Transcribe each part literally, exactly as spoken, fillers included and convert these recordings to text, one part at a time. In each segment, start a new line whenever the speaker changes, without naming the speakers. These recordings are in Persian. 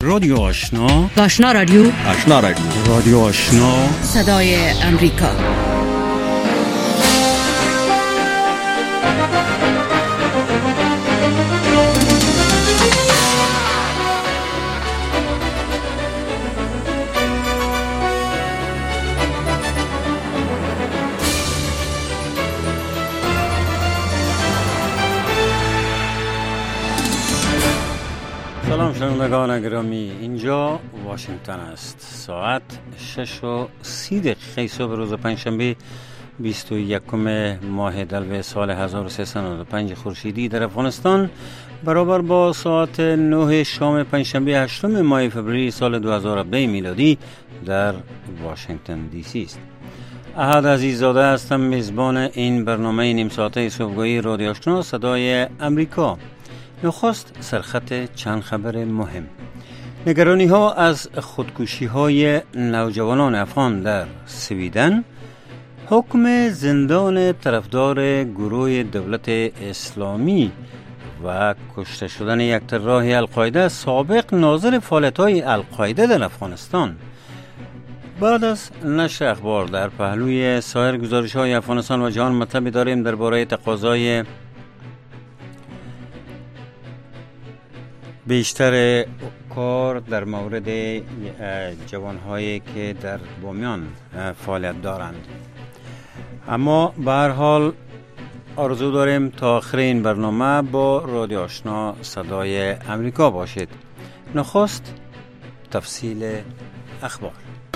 رادیو آشنا،
آشنا رادیو،
آشنا رادیو،
رادیو آشنا،
صدای امریکا.
سلام شنوندگان گرامی، اینجا واشنگتن است. ساعت شش و سی دقیقه صبح روز پنجشنبه بیست و یکم ماه دلو سال هزار و سیصد و نود و پنج خورشیدی در افغانستان برابر با ساعت نه شام پنجشنبه هشتم ماه فوریه سال دو هزار و بیست میلادی در واشنگتن دی سی است. احد عزیزاده هستم، میزبان این برنامه نیم ساعته صبحگاهی رادیو آشنا صدای امریکا. نخست سرخط چند خبر مهم. نگرانی ها از خودکشی های نوجوانان افغان در سویدن، حکم زندان طرفدار گروه دولت اسلامی و کشته شدن یک طراح القاعده سابق ناظر فعالیت های القاعده در افغانستان. بعد از نشر اخبار در پهلوی سایر گزارش های افغانستان و جهان مطلبی داریم درباره تقاضای بیشتر کار در مورد جوانهایی که در بامیان فعالیت دارند. اما به هر حال آرزو داریم تا آخر این برنامه با رادیو آشنا صدای امریکا باشید. نخست تفصیل اخبار.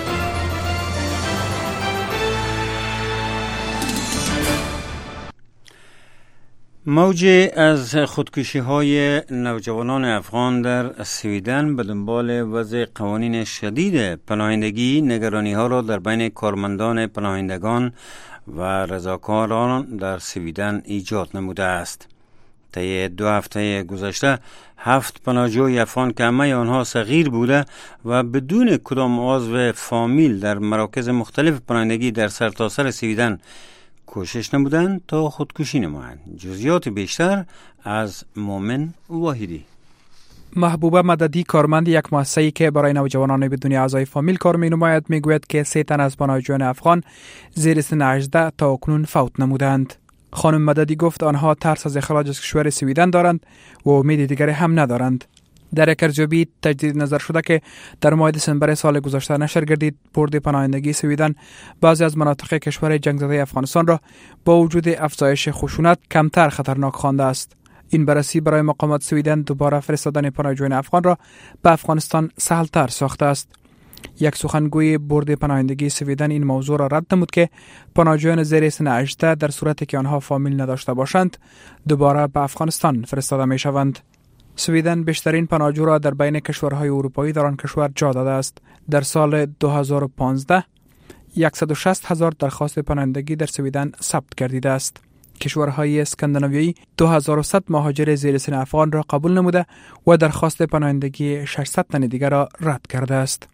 موج از خودکشی های نوجوانان افغان در سویدن به دنبال وضع قوانین شدید پناهندگی نگرانی ها را در بین کارمندان پناهندگان و رضاکاران در سویدن ایجاد نموده است. طی دو هفته گذشته هفت پناهجوی افغان که همه آنها صغیر بوده و بدون کدام عضو فامیل در مراکز مختلف پناهندگی در سرتاسر سویدن کوشش نمودند تا خودکشی نمایند. جزئیات بیشتر از مومن واحدی.
محبوبه مددی، کارمند یک مؤسسه‌ای که برای نوجوانان بدون اعضای فامیل کار می‌نماید، میگوید که سه تن از پناهجویان افغان زیر سن هجده تا اکنون فوت نمودند. خانم مددی گفت آنها ترس از اخراج از کشور سویدن دارند و امید دیگری هم ندارند. در یک ارزیابی تجدید نظر شده که در ماه دسامبر سال گذشته نشر گردید، بورد پناهندگی سویدن بعضی از مناطق کشور جنگ زده افغانستان را با وجود افزایش خشونت کمتر خطرناک خوانده است. این بررسی برای مقامات سویدن دوباره فرستادن پناهجویان افغان را به افغانستان سهل‌تر ساخته است. یک سخنگوی بورد پناهندگی سویدن این موضوع را رد نمود که پناهجویان زیر سن هجده در صورتی که آنها فامیل نداشته باشند دوباره به افغانستان فرستاده می شوند. سویدن بیشترین پناهجو را در بین کشورهای اروپایی در آن کشور جا داده است. در سال دو هزار و پانزده صد و شصت هزار درخواست پناهندگی در سویدن ثبت گردیده است. کشورهای اسکاندیناویایی دو هزار و صد مهاجر زیر سن افغان را قبول نموده و درخواست پناهندگی ششصد تن دیگر را رد کرده است.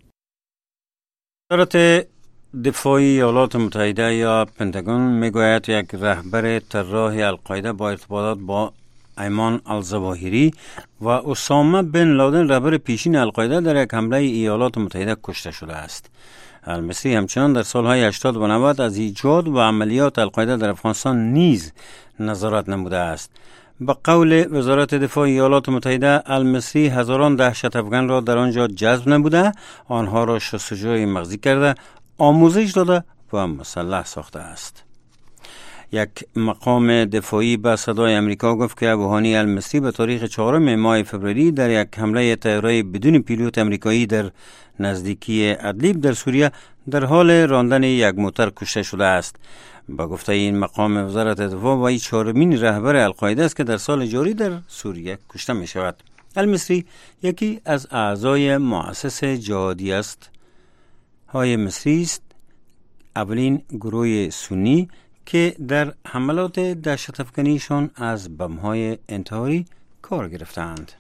وزارت دفاعی ایالات متحده یا پنتاگون میگوید یک رهبر طراح القاعده با ارتباطات با ایمان الظواهری و اسامه بن لادن رهبر پیشین القاعده در یک حمله ایالات متحده کشته شده است. المصری همچنان در سالهای هشتاد و نود از ایجاد و عملیات القاعده در افغانستان نیز نظارت نموده است. به قول وزارت دفاع ایالات متحده، المصری هزاران دهشت افغان را در آنجا جذب نموده، آنها را شستشوی مغزی کرده، آموزش داده و مسلح ساخته است. یک مقام دفاعی به صدای امریکا گفت که ابوهانی المصری به تاریخ چهارم ماه فوریه در یک حمله طیاره بدون پیلوت امریکایی در نزدیکی ادلیب در سوریه در حال راندن یک موتر کشته شده است. با گفته این مقام وزارت دفاع وی چهارمین رهبر القاعده است که در سال جاری در سوریه کشته می شود. المصری یکی از اعضای مؤسس جهادی است های مصری است، اولین گروه سنی که در حملات دهشت افکنیشان از بم‌های انتحاری کار گرفتند.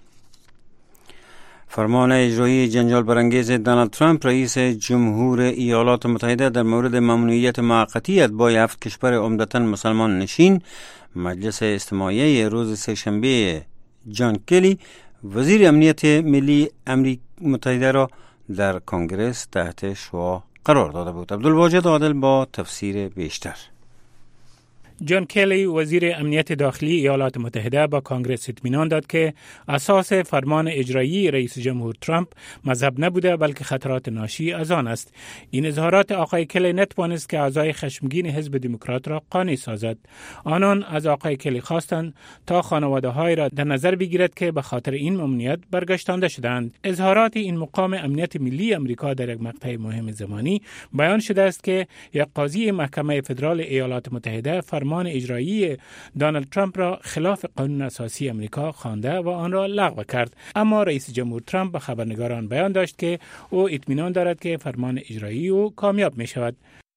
فرمان اجرایی جنجال برانگیز دونالد ترامپ رئیس جمهور ایالات متحده در مورد ممنوعیت موقتی اتباع هفت کشور عمدتاً مسلمان نشین مجلس استماعیه روز سه‌شنبه جان کلی وزیر امنیت ملی امریکا متحده را در کنگره تحت شعاع قرار داده بود. عبدالواجد عادل با تفسیر بیشتر.
جان کلی وزیر امنیت داخلی ایالات متحده با کانگرس اطمینان داد که اساس فرمان اجرایی رئیس جمهور ترامپ مذهب نبوده بلکه خطرات ناشی از آن است. این اظهارات آقای کلی نتوانست که اعضای خشمگین حزب دموکرات را قانع سازد. آنان از آقای کلی خواستند تا خانواده‌های را در نظر بگیرد که به خاطر این ممنوعیت برگشتانده شدند. اظهارات این مقام امنیت ملی امریکا در یک مقطع مهم زمانی بیان شده است که یک قاضی محکمه فدرال ایالات متحده فرمان اجرایی دونالد ترامپ را خلاف قانون اساسی امریکا خوانده و آن را لغو کرد. اما رئیس جمهور ترامپ به خبرنگاران بیان داشت که او اطمینان دارد که فرمان اجرایی او کامیاب می شود.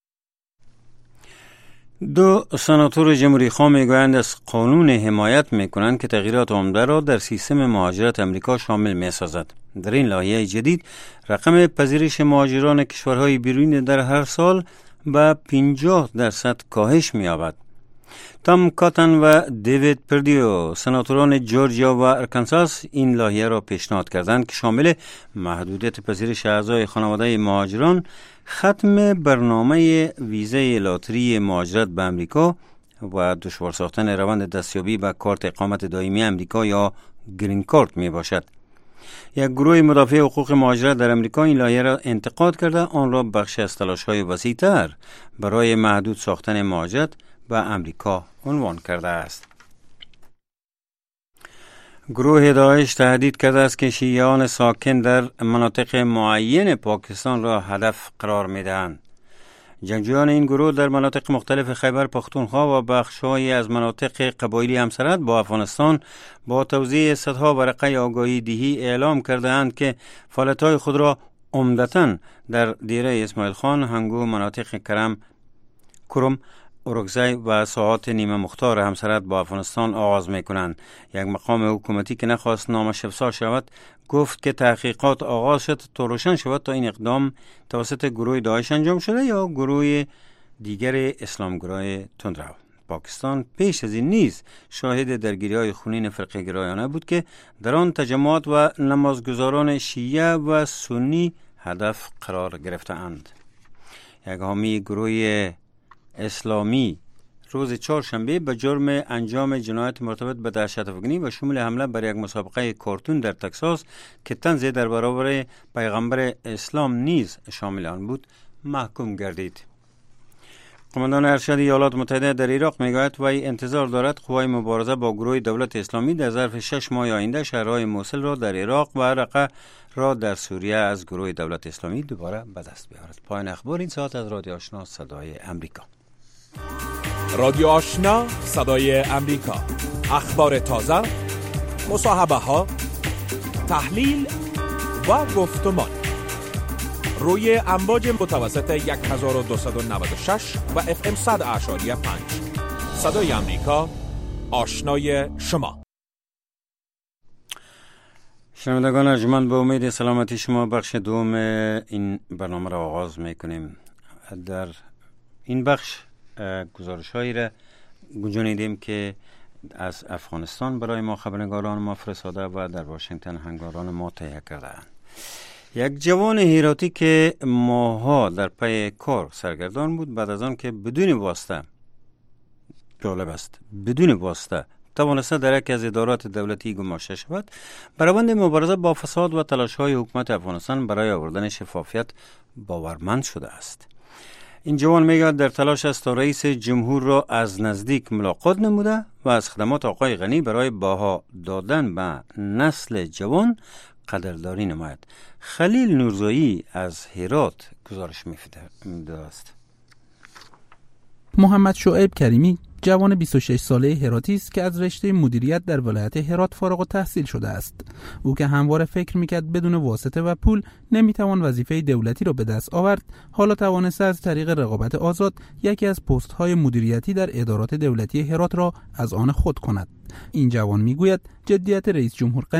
دو سناتور جمهوری خواه میگویند از قانون حمایت میکنند که تغییرات عمده را در سیستم مهاجرت امریکا شامل میسازد. در این لایحه جدید رقم پذیرش مهاجران کشورهای بیرونی در هر سال به پنجاه درصد کاهش می‌یابد. تام کاتن و دیوید پردیو سناتوران جورجیا و ارکانساس این لایحه را پیشنهاد کردند که شامل محدودیت پذیرش اعضای خانواده مهاجران، ختم برنامه ویزای لاتری مهاجرت به امریکا و دشوار ساختن روند دستیابی به کارت اقامت دائمی امریکا یا گرین کارت می باشد. یک گروه مدافع حقوق مهاجرت در امریکا این لایحه را انتقاد کرده آن را بخشی از تلاش‌های وسیع‌تر برای محدود ساختن مهاجرت به امریکا عنوان کرده است. گروه داعش تهدید کرده است که شیعیان ساکن در مناطق معین پاکستان را هدف قرار می‌دهند. جنگجویان این گروه در مناطق مختلف خیبر پختونخوا و بخش‌هایی از مناطق قبایلی همسرحد با افغانستان با توزیع صدها ورقه آگاهی دهی اعلام کرده‌اند که فعالیت‌های خود را عمدتاً در دیره اسماعیل خان، هنگو، مناطق کرم، کرم، اورکزی و ساحات نیمه مختار همسرحد با افغانستان آغاز می‌کنند. یک مقام حکومتی که نخواست نامش افشا شود گفت که تحقیقات آغاز شد تا روشن شود تا این اقدام توسط گروه داعش انجام شده یا گروه دیگر اسلامگرای تندرو. پاکستان پیش از این نیز شاهد درگیری‌های خونین فرقه گرایانه بود که در آن تجمعات و نمازگزاران شیعه و سنی هدف قرار گرفتند. یک حامی گروه اسلامی روز چهارشنبه به جرم انجام جنایت مرتبط به دهشت‌افکنی و شمول حمله بر یک مسابقه کارتون در تگزاس که طنز در برابر پیغمبر اسلام نیز شامل آن بود محکوم گردید. قماندان ارشد ایالات متحده در عراق میگوید وی انتظار دارد قوای مبارزه با گروه دولت اسلامی در ظرف شش ماه آینده شهرهای موصل را در عراق و رقه را در سوریه از گروه دولت اسلامی دوباره به دست بیاورد. پایان اخبار این ساعت از رادیو آشنا صدای امریکا.
رادیو آشنا صدای امریکا، اخبار تازه، مصاحبه ها، تحلیل و گفتمان روی امواج متوسط هزار و دویست و نود و شش و اف ام صد اعشاری پنج. صدای امریکا، آشنای شما.
شنوندگان ارجمند، به امید سلامتی شما بخش دوم این برنامه را آغاز میکنیم. در این بخش گزارش هایی را گنجانیدیم که از افغانستان برای ما خبرنگاران ما فرستاده و در واشنگتن همکاران ما تهیه کرده‌اند. یک جوان هراتی که ماها در پی کار سرگردان بود، بعد از آن که بدون واسطه، جالب است، بدون واسطه توانسته در یکی از ادارات دولتی گماشته شود، بر روند مبارزه با فساد و تلاش‌های حکومت افغانستان برای آوردن شفافیت باورمند شده است. این جوان میگه در تلاش است تا رئیس جمهور را از نزدیک ملاقات نموده و از خدمات آقای غنی برای بها دادن به نسل جوان قدردانی نماید. خلیل نورزایی از هرات گزارش می‌دهد است.
محمد شعیب کریمی جوان بیست و شش ساله هراتی است که از رشته مدیریت در ولایت هرات فارغ التحصیل شده است. او که همواره فکر میکرد بدون واسطه و پول نمیتوان وظیفه دولتی را به دست آورد، حالا توانسته از طریق رقابت آزاد یکی از پست‌های مدیریتی در ادارات دولتی هرات را از آن خود کند. این جوان میگوید جدیت رئیس جمهور غنی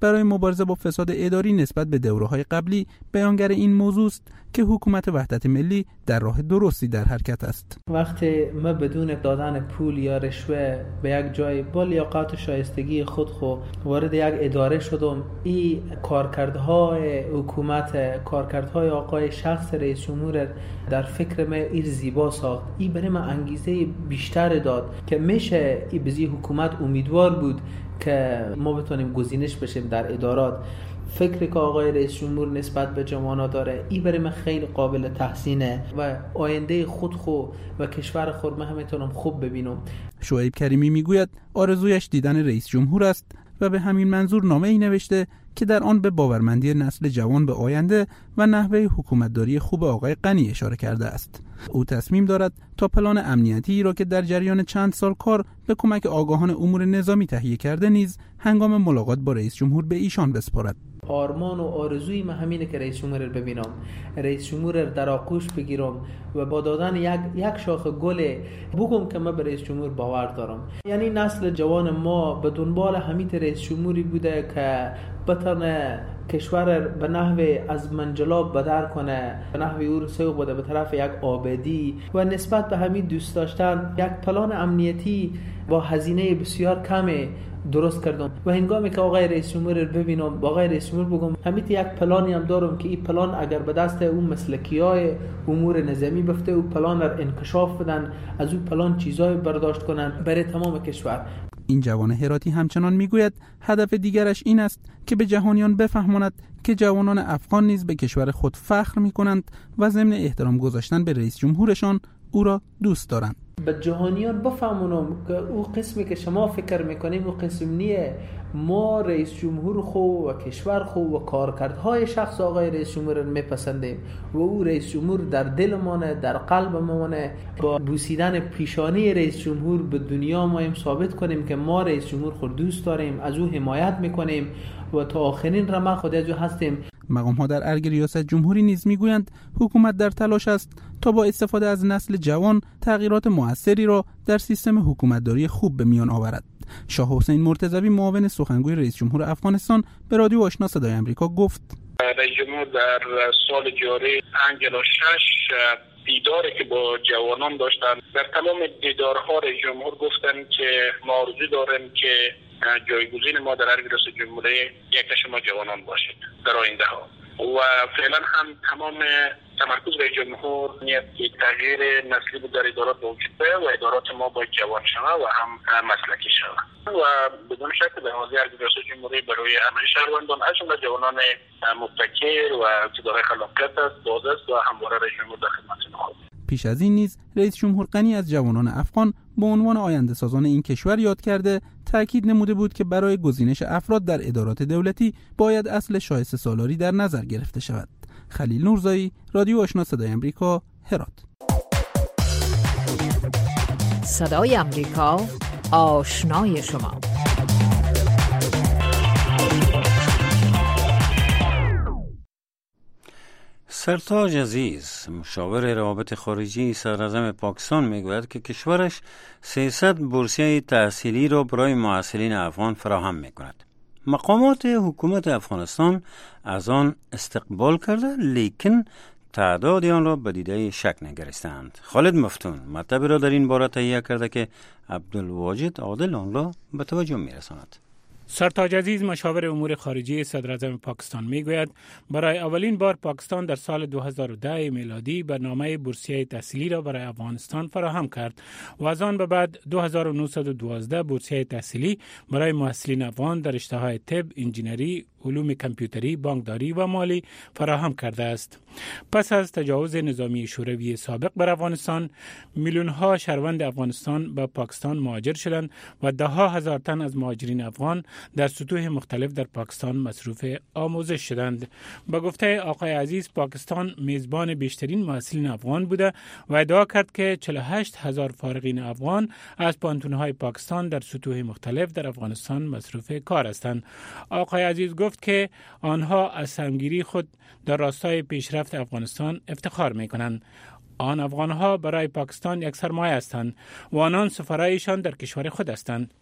برای مبارزه با فساد اداری نسبت به دوره‌های قبلی بیانگر این موضوع است که حکومت وحدت ملی در راه درستی در حرکت است.
وقتی ما بدون دادن پول یا رشوه به یک جای با لیاقت و شایستگی خود خو وارد یک اداره شدم، این کارکردهای حکومت، کارکردهای آقای شخص رئیس جمهور در فکر من ایر زیبا ساخت. این برای من انگیزه بیشتر داد که میشه این بزی حکومت امیدوار بود که ما بتونیم گزینش بشیم در ادارات. فکری که آقای رئیس جمهور نسبت به جوانان داره این برای من خیلی قابل تحسینه و آینده خود خو و کشور خود من میتونم خوب ببینم.
شعیب کریمی میگوید آرزویش دیدن رئیس جمهور است و به همین منظور نامه ای نوشته که در آن به باورمندی نسل جوان به آینده و نحوه حکومتداری خوب آقای غنی اشاره کرده است. او تصمیم دارد تا پلان امنیتی را که در جریان چند سال کار به کمک آگاهان امور نظامی تهیه کرده نیز هنگام ملاقات با رئیس جمهور به ایشان بسپارد.
آرمان و آرزوی من همینه که رئیس جمهور رو ببینم، رئیس جمهور رو در آغوش بگیرم و با دادن یک یک شاخه گل بگم که من به رئیس جمهور باور دارم. یعنی نسل جوان ما به دنبال همین رئیس جمهوری بوده که بتونه کشور به نحوه از منجلاب بدر کنه، به نحوه او رو سوق بده به طرف یک آبادی و نسبت به همین دوست داشتن یک پلان امنیتی با هزینه بسیار کمی درست کردم و هنگامی که آقای رئیس جمهور رو ببینم با آقای رئیس جمهور بگم همین یک پلانی هم دارم که این پلان اگر به دست اون مسلکیای امور نظامی بفته او پلان رو انکشاف بدن، از اون پلان چیزای برداشت کنن برای تمام کشور.
این جوان هراتی همچنان میگوید هدف دیگرش این است که به جهانیان بفهماند که جوانان افغان نیز به کشور خود فخر میکنند و ضمن احترام گذاشتن به رئیس جمهورشان او را دوست دارند.
به جهانیان بفهمونم که او قسمی که شما فکر میکنیم او قسم نیه. ما رئیس جمهور خو و کشور خو و کارکردهای شخص آقای رئیس جمهور رو میپسندیم و او رئیس جمهور در دل مانه، در قلب مانه. با بوسیدن پیشانی رئیس جمهور به دنیا ما هم ثابت کنیم که ما رئیس جمهور خود دوست داریم، از او حمایت میکنیم و تا آخرین رمق خود از او هستیم.
مقام ها در ارگ ریاست جمهوری نیز میگویند حکومت در تلاش است تا با استفاده از نسل جوان تغییرات موثری را در سیستم حکومتداری خوب به میان آورد. شاه حسین مرتضوی معاون سخنگوی رئیس جمهور افغانستان به رادیو آشنا صدای آمریکا گفت:
رئیس جمهور در سال جاری پنج الی شش دیداری که با جوانان داشتن، در تمام دیدارها رئیس جمهور گفتن که ما آرزو داریم که جایگزین ما در ارگ ریاست جمهوری یک شما جوانان باشید در آینده ها و فعلا هم تمام تمرکز رئیس جمهور نیت که تغییر نسلی بود در ادارات وجود بیاید و ادارات ما باید جوان شود و هم مسلکی شود و بدون شک در حوزه ارگ ریاست جمهوری برای همه شهروندان از جمله جوانان مبتکر و که دارای خلاقیت است باز است و همواره رئیس جمهور در خدمت خود.
پیش از این نیز رئیس جمهور غنی از جوانان افغان به عنوان آینده سازان این کشور یاد کرده تأکید نموده بود که برای گزینش افراد در ادارات دولتی باید اصل شایسته سالاری در نظر گرفته شود. خلیل نورزایی، رادیو آشنا صدای آمریکا، هرات.
صدای آمریکا، آشنای شما.
سرتاج عزیز، مشاور روابط خارجی صدراعظم پاکستان میگوید که کشورش سیصد بورسیه تحصیلی را برای معسلین افغان فراهم میکند. مقامات حکومت افغانستان از آن استقبال کرده لیکن تعداد آن را به دیده شک نگرفتند. خالد مفتون مطلب را در این باره تهیه کرده که عبدالواجد عادل آن را به توجه میرساند.
سرتاج عزیز، مشاور امور خارجی صدراعظم پاکستان میگوید برای اولین بار پاکستان در سال دو هزار و ده میلادی برنامه بورسیه تحصیلی را برای افغانستان فراهم کرد و از آن به بعد دو هزار و نهصد و دوازده بورسیه تحصیلی برای محصلین افغان در رشته‌های طب، انجینری، علوم کامپیوتری، بانکداری و مالی فراهم کرده است. پس از تجاوز نظامی شوروی سابق بر افغانستان، میلیون ها شهروند افغانستان به پاکستان مهاجر شدند و ده ها هزار تن از مهاجرین افغان در سطوح مختلف در پاکستان مصروف آموزش شدند. با گفته آقای عزیز، پاکستان میزبان بیشترین محصلین افغان بوده و ادعا کرد که چهل و هشت هزار فارغین افغان از پانتون‌های پاکستان در سطوح مختلف در افغانستان مصروف کار هستند. آقای عزیز گفت که آنها از سهمگیری خود در راستای پیشرفت افغانستان افتخار می‌کنند. آن افغانها برای پاکستان یک سرمایه هستند و آنان سفرایشان در کشور خود هستند.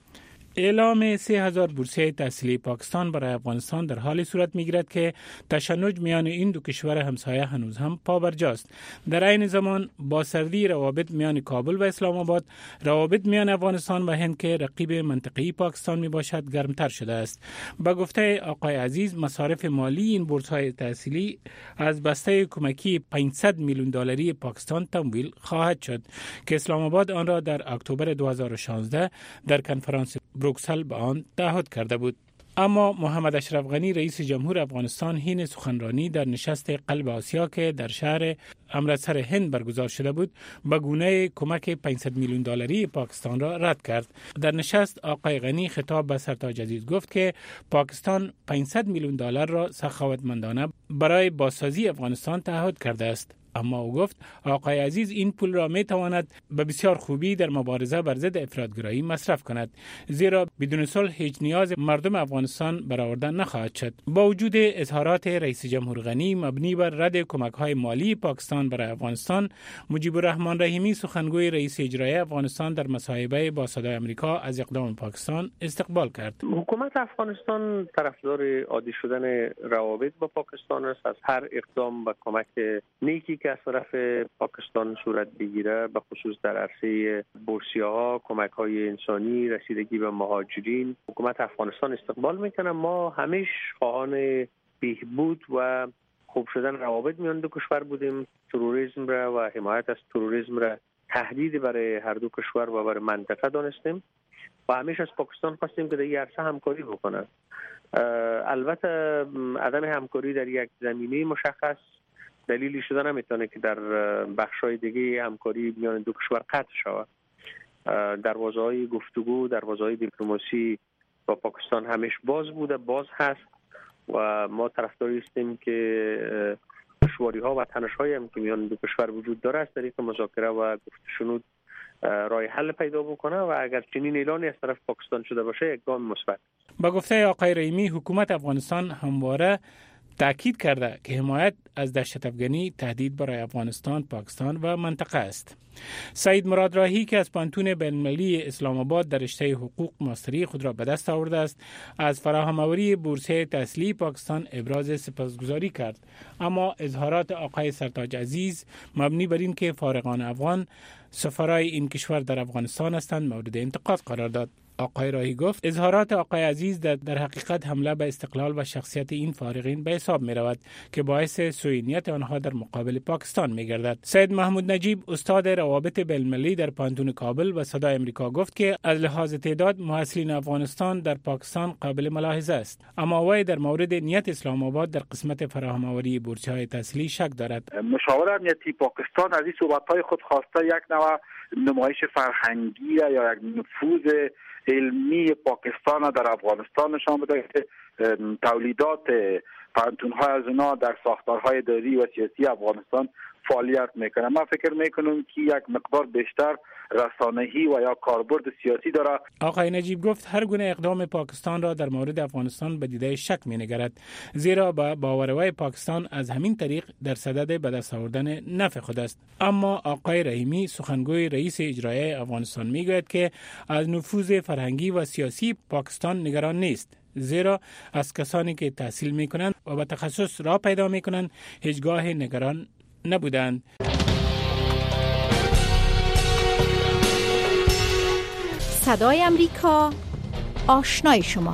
اعلام سه هزار بورسیه تحصیلی پاکستان برای افغانستان در حال صورت میگیرد که تشنج میان این دو کشور همسایه هنوز هم پابرجاست. در این زمان با سردی روابط میان کابل و اسلام آباد، روابط میان افغانستان و هند که رقیب منطقه‌ای پاکستان می باشد گرمتر شده است. با گفته آقای عزیز، مصارف مالی این بورس‌های تحصیلی از بسته کمکی پانصد میلیون دلاری پاکستان تمویل خواهد شد که اسلام آباد آن را در اکتبر دو هزار و شانزده در کنفرانس بروکسل به آن تعهد کرده بود. اما محمد اشرف غنی رئیس جمهور افغانستان حین سخنرانی در نشست قلب آسیا که در شهر امرتسر هند برگزار شده بود، به گونه کمک پانصد میلیون دلاری پاکستان را رد کرد. در نشست آقای غنی خطاب به سرتاج عزیز گفت که پاکستان پانصد میلیون دلار را سخاوتمندانه برای بازسازی افغانستان تعهد کرده است. اما او گفت آقای عزیز این پول را می تواند به بسیار خوبی در مبارزه بر ضد افراطگرایی مصرف کند، زیرا بدون صلح هیچ نیاز مردم افغانستان برآورده نخواهد شد. با وجود اظهارات رئیس جمهور غنی مبنی بر رد کمک‌های مالی پاکستان برای افغانستان، مجیب الرحمن رحیمی سخنگوی رئیس اجرایی افغانستان در مصاحبه با صدای آمریکا از اقدام پاکستان استقبال کرد.
حکومت افغانستان طرفدار عادی شدن روابط با پاکستان است. از هر اقدام و کمک نیکی که از طرف پاکستان صورت بگیره، به خصوص در عرصه بورسیه‌ها، کمک‌های انسانی، رسیدگی به مهاجرین، حکومت افغانستان استقبال میکنه. ما همیشه خواهان بهبود و خوب شدن روابط میان دو کشور بودیم. تروریسم را و حمایت از تروریسم را تهدید برای هر دو کشور و برای منطقه دانستیم و همیشه از پاکستان خواستیم که در این عرصه همکاری بکنه. البته عدم همکاری در یک زمینه مشخص دلیلی شده نمیتونه که در بخش‌های دیگه همکاری میان دو کشور قطع شود. دروازه‌های گفتگو، دروازه‌های دیپلماسی با پاکستان همیشه باز بوده، باز هست و ما طرفداری هستیم که دشواری‌ها و تنش‌هایی هم که میان دو کشور وجود داره از طریق مذاکره و گفت و شنود راه حل پیدا بکنه و اگر چنین اعلانی از طرف پاکستان شده باشه یک گام مثبت.
با گفته آقای رحیمی، حکومت افغانستان همواره تأکید کرده که حمایت از دهشت افغانی تهدید برای افغانستان، پاکستان و منطقه است. سعید مراد راهی که از پانتون بین‌المللی اسلام آباد در رشته حقوق ماستری خود را به دست آورده است، از فراهم‌آوری بورسیه تحصیلی پاکستان ابراز سپاسگزاری کرد، اما اظهارات آقای سرتاج عزیز مبنی بر این که فارغان افغان سفرای این کشور در افغانستان هستند مورد انتقاد قرار داد. آقای راهی گفت اظهارات آقای عزیز در, در حقیقت حمله به استقلال و شخصیت این فارغین به حساب می رود که باعث سوء آنها در مقابل پاکستان می گردد. سید محمود نجیب استاد روابط بین‌المللی در پانتون کابل و صدای آمریکا گفت که از لحاظ تعداد محصلین افغانستان در پاکستان قابل ملاحظه است، اما وی در مورد نیت اسلام آباد در قسمت فراهم آوری بورس‌های تحصیلی شک دارد.
مشاور امنیتی پاکستان از این صحبت‌های خود خواسته یک نوع نمایش فرهنگی یا یک نفوذ علمی پاکستان در افغانستان نشان بده که تولیدات پانتون‌های از اونا در ساختارهای اداری و سیاسی افغانستان فعالیت میکنه. من فکر میکنم که یک مقدار بیشتر رسانه‌ای و یا کاربرد سیاسی داره.
آقای نجیب گفت هر گونه اقدام پاکستان را در مورد افغانستان به دیده شک مینگرد، زیرا با باوروی پاکستان از همین طریق در صدد به دست آوردن نفع خود است. اما آقای رحیمی سخنگوی رئیس اجرایی افغانستان میگوید که از نفوذ فرهنگی و سیاسی پاکستان نگران نیست، زیرا از کسانی که تحصیل میکنند و به تخصص را پیدا میکنند هیچگاه نگران نبودند.
صدای امریکا، آشنای شما.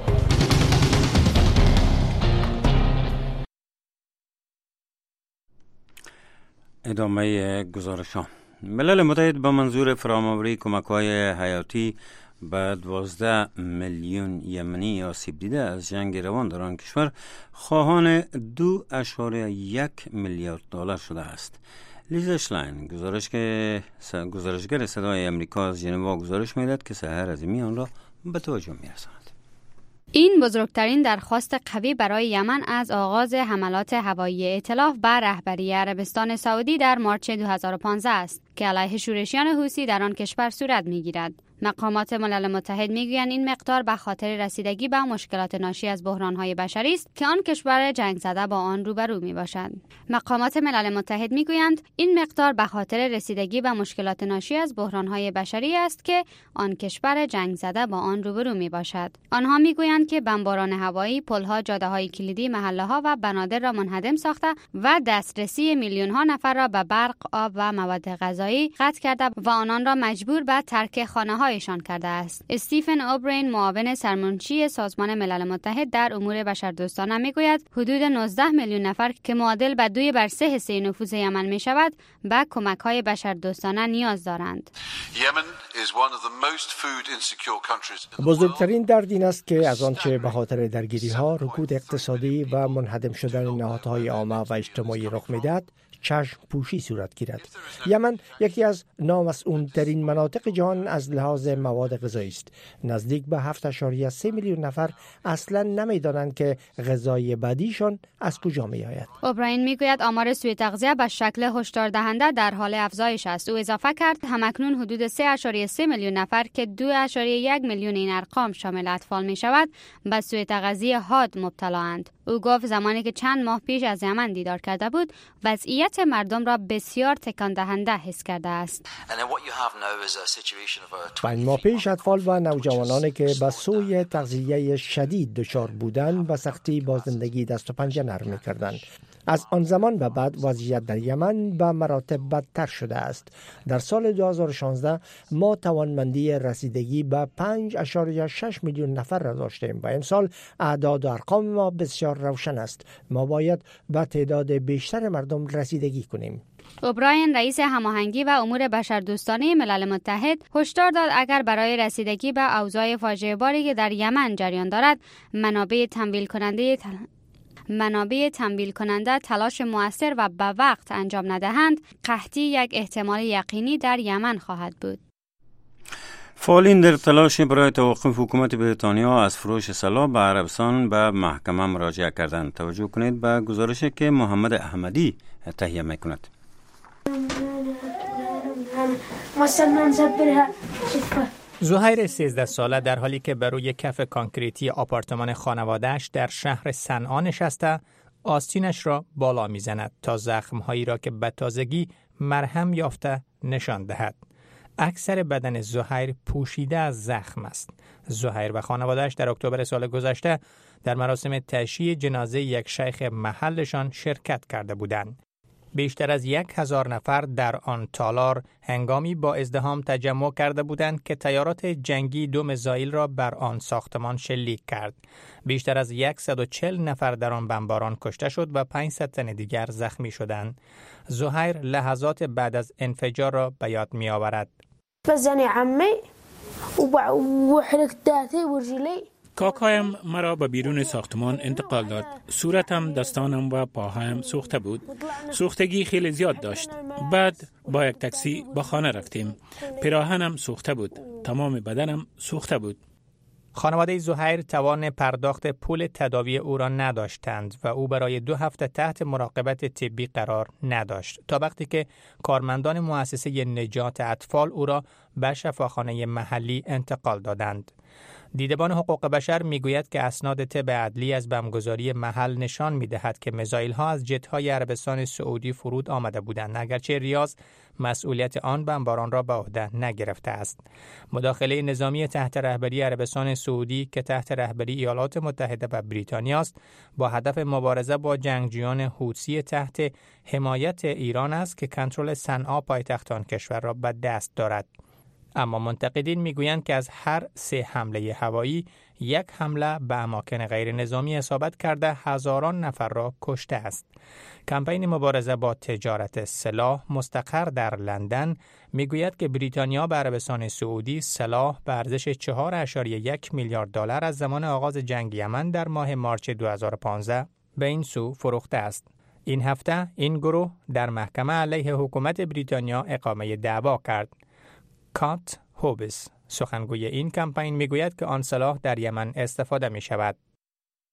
ادامه گزارشان. ملل متحد به منظور فرام‌آوری کمک‌های حیاتی به دوازده میلیون یمنی آسیب دیده از جنگ روان در آن کشور خواهان دو اشاره یک میلیارد دلار شده است. لیزا شلاین گزارش که گزارشگر صدای امریکا از ژنوا گزارش می‌دهد که سحر عظیمی آن را به توجه می‌رساند.
این بزرگترین درخواست قوی برای یمن از آغاز حملات هوایی ائتلاف بر رهبری عربستان سعودی در مارچ دو هزار و پانزده است که علیه شورشیان حوثی در آن کشور صورت می‌گیرد. مقامات ملل متحد میگویند این مقدار به خاطر رسیدگی به مشکلات ناشی از بحران‌های بشری است که آن کشور جنگ زده با آن روبرو میباشد. مقامات ملل متحد میگویند این مقدار به خاطر رسیدگی به مشکلات ناشی از بحران‌های بشری است که آن کشور جنگ زده با آن روبرو میباشد. آنها میگویند که بمباران هوایی، پل‌ها، جاده‌های کلیدی، محله‌ها و بنادر را منهدم ساخته و دسترسی میلیون‌ها نفر را به برق، آب و مواد غذایی قطع کرده و آنان را مجبور به ترک خانه‌هایشان کرده است. استیفن اوبرین، معاون سرمنشی سازمان ملل متحد در امور بشردوستانه میگوید حدود نوزده میلیون نفر که معادل به دوی بر سه حصه نفوذ یمن می شود به کمک‌های بشردوستانه نیاز دارند.
بزرگترین درد این است که از آنچه به خاطر درگیری‌ها، رکود اقتصادی و منهدم شدن نهادهای عامه و اجتماعی رخ می‌دهد، چشم پوشی صورت گیرد. یمن یکی از نامسئول‌ترین مناطق جهان از لحاظ مواد غذایی است. نزدیک به هفت اشاریه سه میلیون نفر اصلا نمی‌دانند که غذای بدیشان از کجا می‌آید.
اوبراین میگوید آمار سوء تغذیه به شکل هشدار دهنده در حال افزایش است. او اضافه کرد همکنون حدود سه اشاریه سه میلیون نفر که دو اشاریه یک میلیون این ارقام شامل اطفال می‌شود به سوء تغذیه حاد مبتلااند. او گفت زمانی که چند ماه پیش از یمن دیدار کرده بود وضعیت مردم را بسیار تکان دهنده حس کرده است.
پنج ماه پیش اطفال و نوجوانانی که به سوی تغذیه شدید دچار بودند و سختی با زندگی دست و پنجه نرم می‌کردند. از آن زمان به بعد وضعیت در یمن به مراتب بدتر شده است. در سال دو هزار و شانزده ما توانمندی رسیدگی به پنج اشاریه شش میلیون نفر را داشتیم و امسال اعداد و ارقام ما بسیار روشن است. ما باید به تعداد بیشتر مردم رسیدگی کنیم.
اوبراین، رئیس هماهنگی و امور بشردوستانه ملل متحد، هشدار داد اگر برای رسیدگی به اوضاع فاجعه باری که در یمن جریان دارد منابع تمویل کننده تل... منابع تمویل کننده تلاش مؤثر و به وقت انجام ندهند، قحطی یک احتمال یقینی در یمن خواهد بود.
فعالین در تلاش برای توقف حکومت بریتانیا از فروش سلاح به عربستان به محکمه مراجعه کردند. توجه کنید به گزارشی که محمد احمدی تهیه میکند.
زهیر سیزده ساله در حالی که بر روی کف کانکریتی آپارتمان خانواده‌اش در شهر صنعا نشسته، آستینش را بالا می‌زند تا زخم‌هایی را که به تازگی مرهم یافته نشان دهد. اکثر بدن زهیر پوشیده از زخم است. زهیر و خانواده‌اش در اکتبر سال گذشته در مراسم تشییع جنازه یک شیخ محلشان شرکت کرده بودند. بیشتر از یک هزار نفر در آن تالار هنگامی با ازدحام تجمع کرده بودند که تیارات جنگی دو میزایل را بر آن ساختمان شلیک کرد. بیشتر از صد و چهل نفر در آن بمباران کشته شد و پانصد تن دیگر زخمی شدند. زهیر لحظات بعد از انفجار را به یاد می آورد.
فزنی عمی و حرکت داتی و رجلی.
کاکایم مرا به بیرون ساختمان انتقال داد. صورتم، دستانم و پاهایم سوخته بود. سوختگی خیلی زیاد داشت. بعد با یک تاکسی به خانه رفتیم. پیراهنم سوخته بود. تمام بدنم سوخته بود.
خانواده زهیر توان پرداخت پول تداوی او را نداشتند و او برای دو هفته تحت مراقبت طبی قرار نداشت تا وقتی که کارمندان مؤسسه نجات اطفال او را به شفاخانه محلی انتقال دادند. دیدبان حقوق بشر میگوید که اسناد طب عدلی از بمبگذاری محل نشان میدهد که میزایل ها از جت های عربستان سعودی فرود آمده بودند، اگرچه ریاض مسئولیت آن بمباران را به عهده نگرفته است. مداخله نظامی تحت رهبری عربستان سعودی که تحت رهبری ایالات متحده و بریتانیا است، با هدف مبارزه با جنگجویان حوثی تحت حمایت ایران است که کنترل صنعا پایتخت آن کشور را به دست دارد. اما منتقدین میگویند که از هر سه حمله هوایی یک حمله به اماکن غیر نظامی اصابت کرده هزاران نفر را کشته است. کمپین مبارزه با تجارت سلاح مستقر در لندن میگوید که بریتانیا به عربستان سعودی سلاح به ارزش چهار و یک میلیارد دلار از زمان آغاز جنگ یمن در ماه مارچ دو هزار و پانزده به این سو فروخته است. این هفته این گروه در محکمه علیه حکومت بریتانیا اقامه دعوا کرد. کات هوبس، سخنگوی این کمپین، میگوید که آن سلاح در یمن استفاده می شود.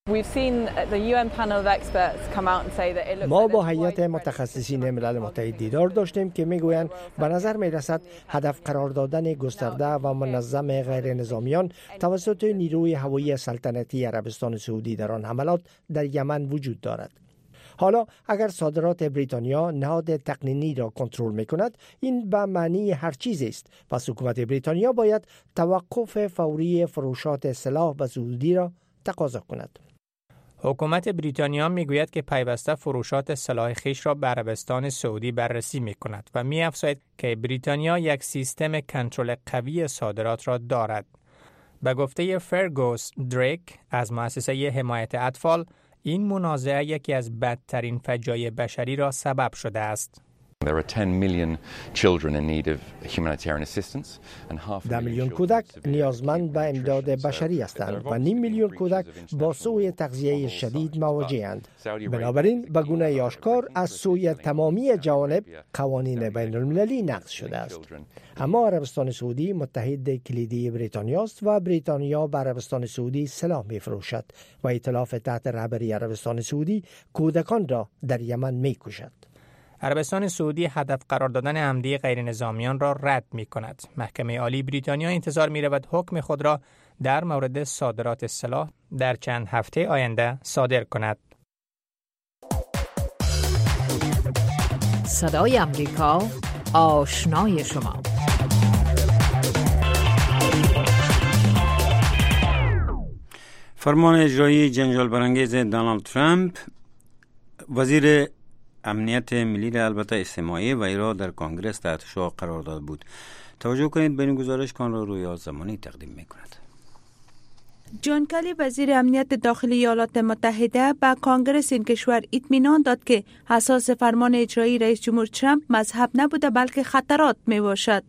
ما با هیئت متخصصین ملل متحد دیدار داشتیم که میگویند به نظر میرسد هدف قرار دادن گسترده و منظم غیر نظامیان توسط نیروی هوایی سلطنتی عربستان سعودی در آن حملات در یمن وجود دارد. حالا اگر صادرات بریتانیا نهاد تقنینی را کنترل میکند، این به معنی هر چیز است. پس حکومت بریتانیا باید توقف فوری فروشات سلاح به سعودی را تقاضا کند.
حکومت بریتانیا میگوید که پیوسته فروشات سلاح خویش را به عربستان سعودی بررسی میکند و می‌افزاید که بریتانیا یک سیستم کنترل قوی صادرات را دارد. به گفته فرگوس دریک از مؤسسه حمایت اطفال، این منازعه یکی از بدترین فجایع بشری را سبب شده است.
ده میلیون کودک نیازمند به امداد بشری هستند و نیم میلیون کودک با سوء تغذیه شدید مواجه‌اند. بنابراین به گونه آشکار از سوی تمامی جوانب قوانین بین المللی نقض شده است. اما عربستان سعودی متحد کلیدی بریتانیا است و بریتانیا به عربستان سعودی سلاح می‌فروشد و ائتلاف تحت رهبری عربستان سعودی کودکان را در یمن می‌کشد.
عربستان سعودی هدف قرار دادن عمدی غیر نظامیان را رد می کند. محکمه عالی بریتانیا انتظار می رود حکم خود را در مورد صادرات سلاح در چند هفته آینده صادر کند.
صدای امریکا، آشنای شما.
فرمان اجرایی جنجال برانگیز دونالد ترامپ وزیر امنیت ملی را البته اجتماعی و ایران در کنگره تحت شعار قرار داده بود. توجه کنید به این گزارش کان را روی زمانی تقدیم می‌کند.
جان کلی وزیر امنیت داخلی ایالات متحده به کانگرس این کشور اطمینان داد که اساس فرمان اجرایی رئیس جمهور ترامپ مذهب نبوده بلکه خطرات می باشد.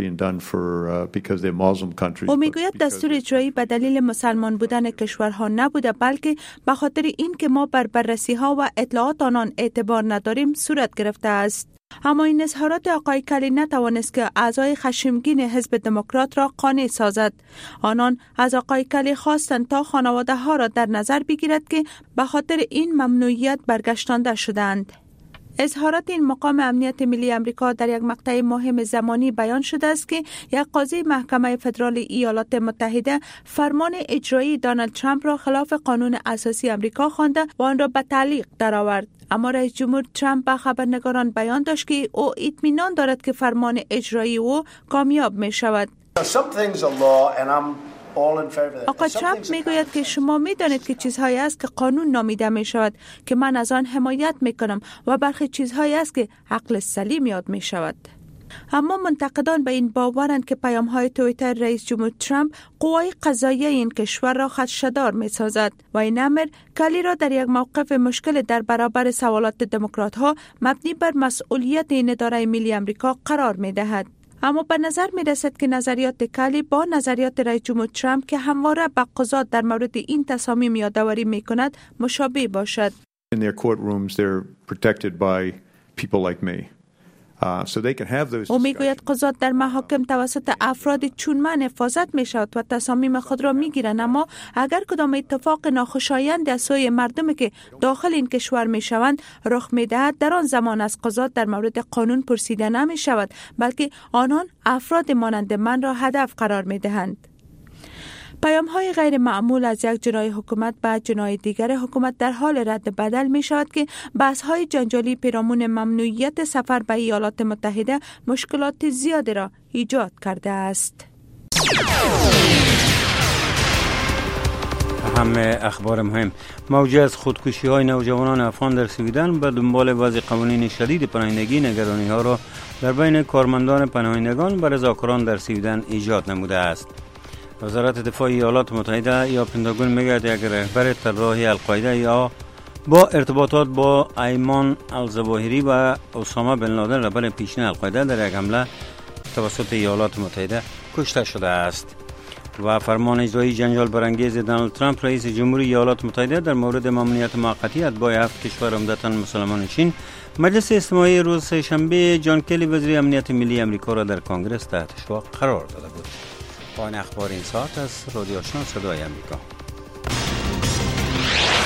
او میگوید دستور اجرایی به دلیل مسلمان بودن کشورها نبوده بلکه به خاطر این که ما بر بررسی ها و اطلاعات آنان اعتبار نداریم صورت گرفته است. اما این اظهارات آقای کلی نتوانست که اعضای خشمگین حزب دموکرات را قانع سازد. آنان از آقای کلی خواستند تا خانواده ها را در نظر بگیرد که به خاطر این ممنوعیت برگشتانده شدند. اظهارات این مقام امنیت ملی امریکا در یک مقطع مهم زمانی بیان شده است که یک قاضی محکمه فدرال ایالات متحده فرمان اجرایی دونالد ترامپ را خلاف قانون اساسی امریکا خوانده و آن را به تعلیق درآورد. اما رئیس جمهور ترامپ به خبرنگاران بیان داشت که او اطمینان دارد که فرمان اجرایی او کامیاب می شود. آقای ترامپ میگوید که شما میدانید که چیزهایی است که قانون نامیده می شود که من از آن حمایت می کنم و برخی چیزهایی است که عقل سلیم یاد می شود. اما منتقدان به این باورند که پیام‌های توییتر رئیس جمهور ترامپ قوای قضاییه این کشور را خدشه‌دار می‌سازد و این امر کلی را در یک موقف مشکل در برابر سوالات دموکرات‌ها مبنی بر مسئولیت این اداره ملی آمریکا قرار می‌دهد. اما به نظر می رسد که نظریات کلی با نظریات رئیس جمهور ترامپ که همواره به قضات در مورد این تصامیم یادآوری می کند مشابه باشد.
In their courtrooms they're protected by people like me.
او میگوید قضات در محاکم توسط افراد چون من حفاظت می شود و تصامیم خود را می گیرند، اما اگر کدام اتفاق ناخوشایند از سوی مردمی که داخل این کشور می شوند رخ می دهد، در آن زمان از قضات در مورد قانون پرسیده نمی شود بلکه آنان افراد مانند من را هدف قرار می دهند. پیام‌های غیر معمول از یک جناح حکومت به جناح دیگر حکومت در حال رد بدل می شود که بحث‌های جنجالی پیرامون ممنوعیت سفر به ایالات متحده مشکلات زیادی را ایجاد کرده است.
اهم اخبار مهم: موجی از خودکشی‌های نوجوانان افغان در سویدن به دنبال وضع قوانین شدید پناهندگی نگرانی‌ها را در بین کارمندان پناهندگان و رضاکاران در سویدن ایجاد نموده است. وزارت دفاع ایالات متحده یا پنتاگون میگوید یک رهبر طراح القاعده یا با ارتباطات با ایمان الظواهری و اسامه بن لادن رهبر پیشین القاعده در یک حمله توسط ایالات متحده کشته شده است. و فرمان اجرایی جنجال برانگیز دونالد ترامپ رئیس جمهوری ایالات متحده در مورد ممنوعیت موقتی اتباع هفت کشور عمدتاً مسلمان نشین مجلس استماعی روز سه‌شنبه جان کلی وزیر امنیت ملی امریکا را در کنگره تحت شعار قرار داده بود. پایان اخبار این ساعت از رادیو آشنا صدای امریکا.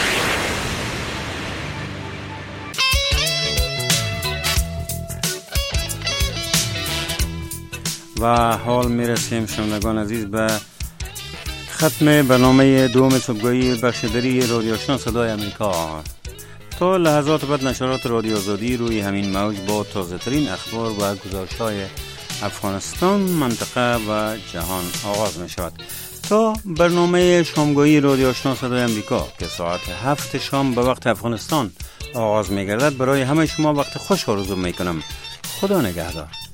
و حال میرسیم شنوندگان عزیز به ختم برنامه دوم صبحگاهی بخشداری رادیو آشنا صدای امریکا. تا لحظات بعد نشرات رادیو آزادی روی همین موج با تازه ترین اخبار و گزارش‌های افغانستان، منطقه و جهان آغاز می شود. تا برنامه شامگاهی رادیو آشنا صدای امریکا که ساعت هفت شام به وقت افغانستان آغاز می گردد، برای همه شما وقت خوش آرزو می کنم. خدا نگهدار.